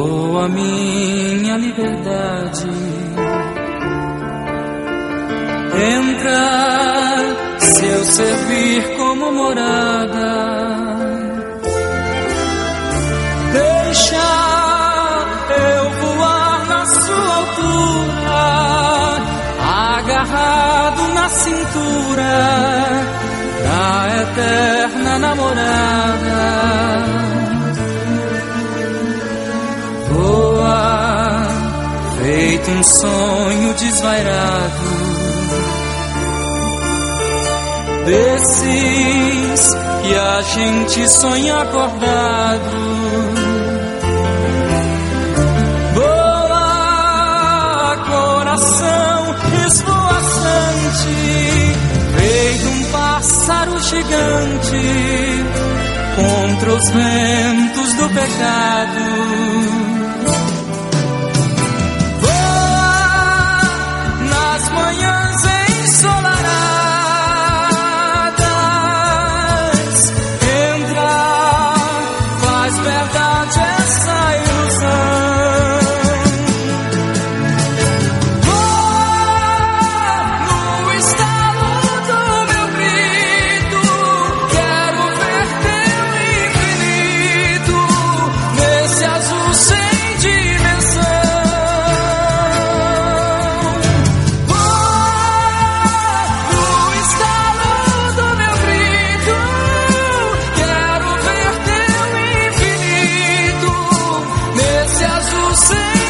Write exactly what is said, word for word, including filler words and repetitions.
voa minha liberdade. Entra, se eu servir como morada. Deixa eu voar na sua altura, agarrado na cintura da eterna namorada. Voa, feito um sonho desvairado, desses que a gente sonha acordado. Voa, coração esvoaçante, feito um pássaro gigante contra os ventos do pecado. Sem